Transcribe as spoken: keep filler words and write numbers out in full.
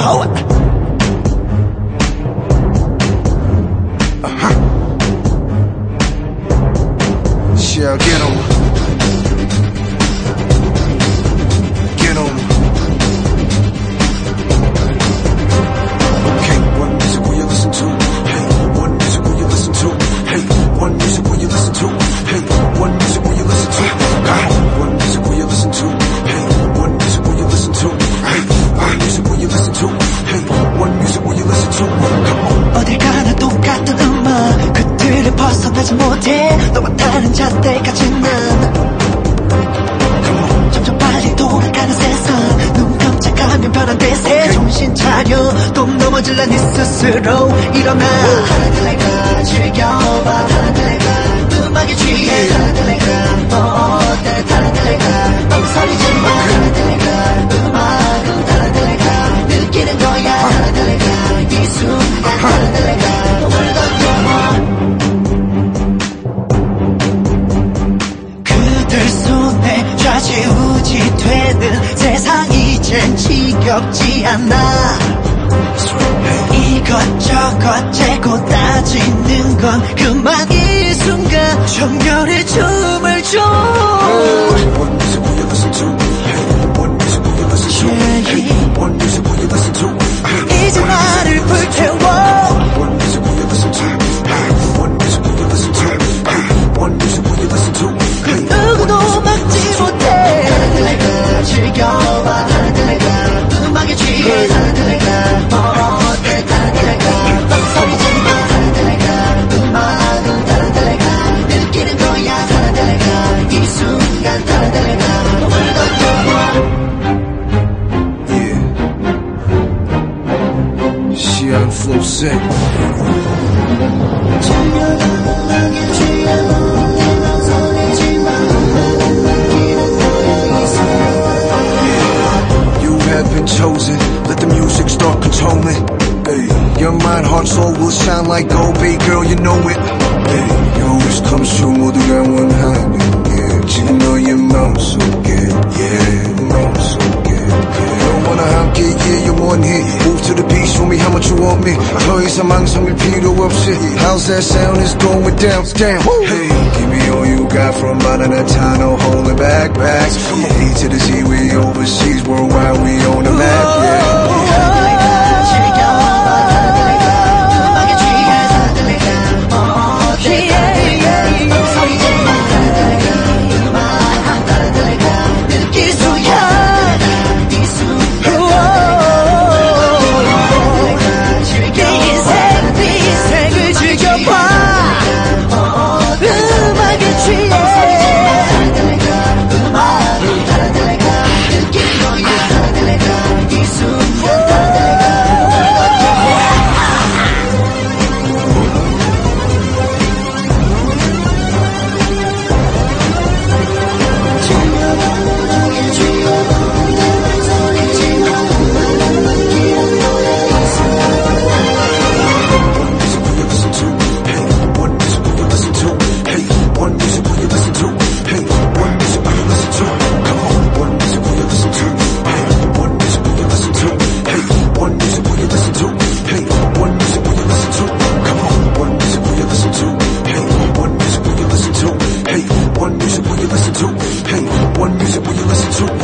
Oh. Uh-huh. Yeah, get 'em. Get 'em. Okay, what music will you listen to? Hey, what music will you listen to? Hey, what music will you listen to? Hey, what music will you listen to? Come on, what music will you listen to? Hey, what music will you listen to? Hey, what music will you listen to? Hey, what music will you listen to? Come on. 어딜 가나 똑같은 음악 그 틀을 벗어나지 못해 너와 다른 잣대까지는 점점 빨리 돌아가는 세상 눈 깜짝하면 변한 대세 정신 차려 또 넘어질라 네 스스로 일어나 달달래가 즐겨봐 달달래가 음악에 취해 달달래가 너 어때 달달래가 멍설이지마 달달래가 음악은 달달래가 느끼는 거야 달달래가 이 순간 달달래가 그들 손에 좌지우지 되는 세상 이젠 지겹지 않아 이것저것 재고 따지는 건 그만 이 순간 정열의 춤을 춰 What music will you listen to? Hey, what music will you listen to? Hey, what music will you listen to? 이제 나를 불태워 What music will you listen to? Hey, what music will you listen to? Hey, what music will you listen to? Hey, 누구도 막지 못해 달달래가 즐겨봐 달달래가 음악에 취해 달달래가 뭐 어때 달달래가 뻥소리치마 달달래가 음악은 달달래가 느끼는 거야 달달래가 이 순간 달달래가 몸을 던져 yeah. 시안 flow sick. 음악에 취해 Been chosen, let the music start controlling. Hey, your mind, heart, soul will shine like gold, baby girl, you know it. Hey, your wish comes true, 모두가 원하는 게 지금 너의 마음속에, yeah, 마음속에. You wanna 함께, yeah, you want it. Move to the beat, show me how much you want me. 더 이상 망설일 필요 없이. How's that sound? It's going down, down. Hey, give me all you got from out of that time, no holding back, back. A to the Z, we overseas, worldwide, we on the map, yeah. What music will you listen to? Hey, what music will you listen to?